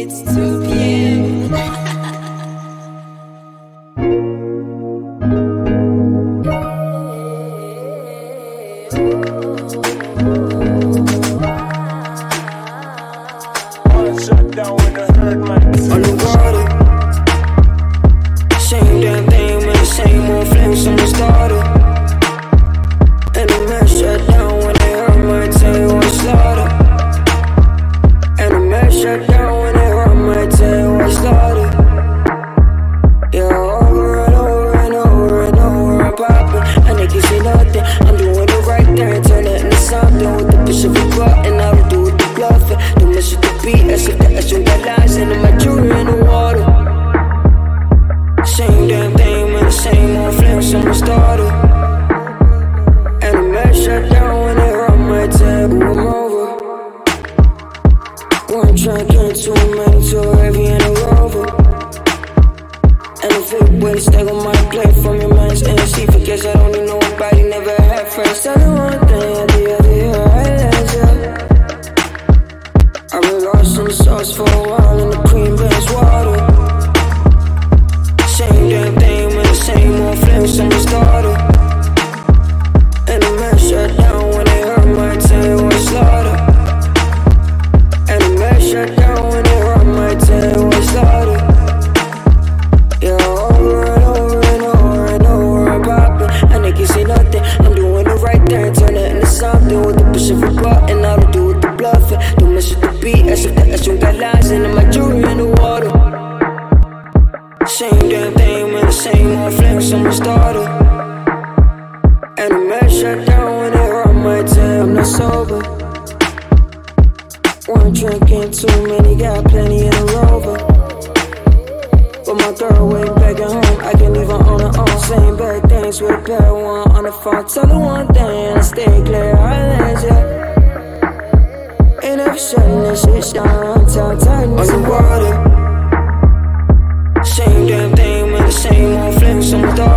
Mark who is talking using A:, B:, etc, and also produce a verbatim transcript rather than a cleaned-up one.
A: It's two p m
B: On the water, same damn thing, man, same old flames, someone started. And the man shut down when they heard my tail was slaughter. And the man shut down when they heard my tail was slaughter. Yeah, over and over and over and over I'm popping, and they can see nothing. I'm doing the right thing, turn it into something with the push of a button. I don't do with the bluffing, don't mess with the beat, as if the action got lies into my jewelry in the water. Same damn thing, man, the same old flame, someone started. And the man shut down when they heard my tag, I'm over. One drink and too many, too heavy in a rover. And the fake way to stack on my plate from your man's N C. Forgets I don't need nobody, never had friends. Tell me one thing, at the other year, I had ya. I've been lost in the sauce for a while, and the cream bands water. Same damn thing, man, the same old flame, someone started. And the man shut down when they heard my tail was slaughter. And the man shut down when they heard my tail was slaughter. Yeah, over and over and over and over I'm popping, and they can see nothing. I'm doing the right thing, turn it into something with the push of a button. I don't do with the bluffing, don't mess with the beat, as if the action got lines into my jewelry in the water. Same damn thing, man, the same old flame, someone started. And the man shut down when they heard my tail. I'm not sober. One drink and too many, got plenty in a rover. But my girl waiting back at home, I can leave her on her own. Same bad things with a pair of one on the phone. Tell her one thing, I stay clear, I land ya. Ain't never shutting this shit down, until tight on the water. Same damn thing, man, the same old flame, someone started.